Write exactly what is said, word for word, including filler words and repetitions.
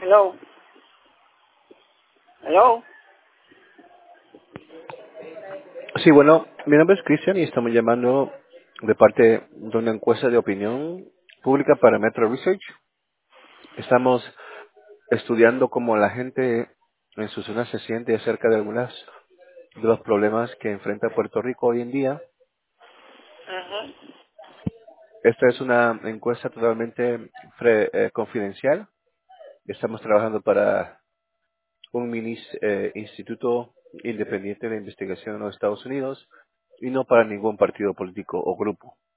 Hello. Hello. Sí, bueno, mi nombre es Cristian y estamos llamando de parte de una encuesta de opinión pública para Metro Research. Estamos estudiando cómo la gente en su zona se siente acerca de algunos de los problemas que enfrenta Puerto Rico hoy en día. Ajá. Esta es una encuesta totalmente fre- eh, confidencial. Estamos trabajando para un minis- eh, instituto independiente de investigación en los Estados Unidos y no para ningún partido político o grupo.